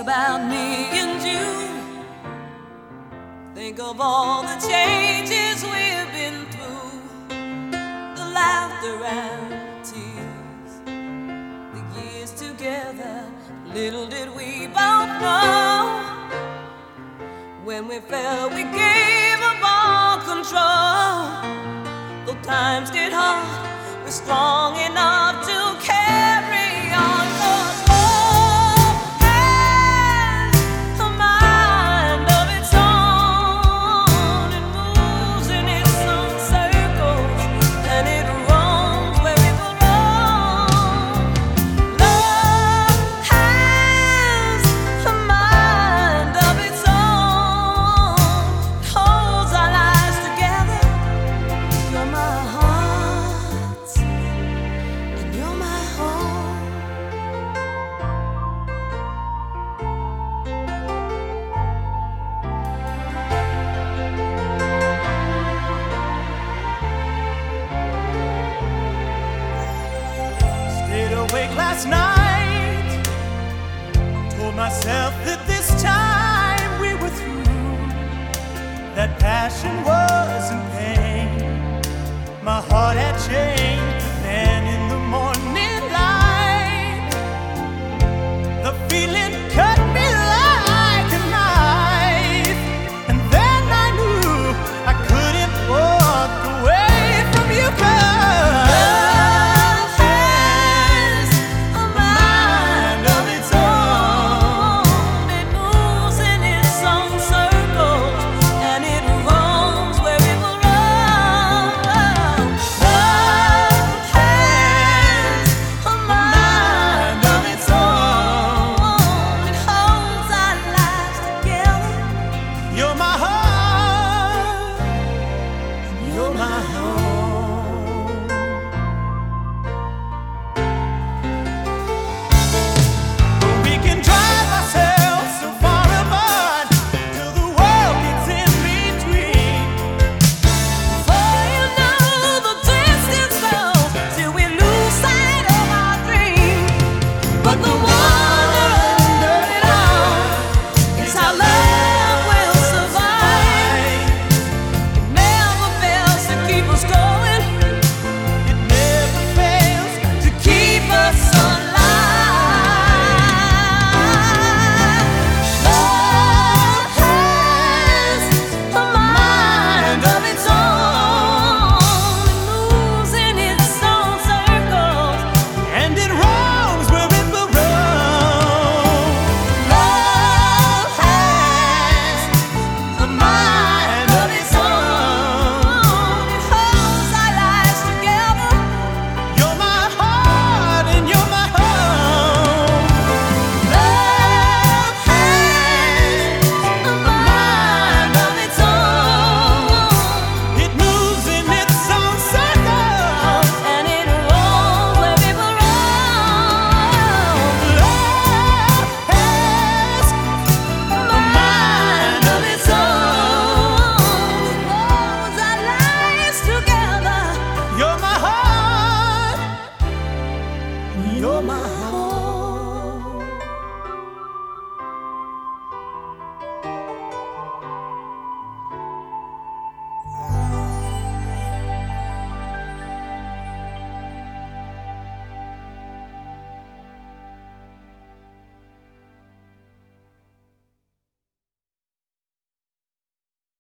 about me and you. Think of all the changes we've been through, the laughter and tears, the years together. Little did we both know, when we felt we gave up all control. Though times get hard, we're strong enough to carry on. 'Cause love has a mind of its own. It moves in its own circles, and it roams where it will roam. Love has a mind of its own. It holds our lives together. You're my heart, and you're my home. Stayed awake last night, told myself that this time we were through. That passion wasn't pain, my heart had changed.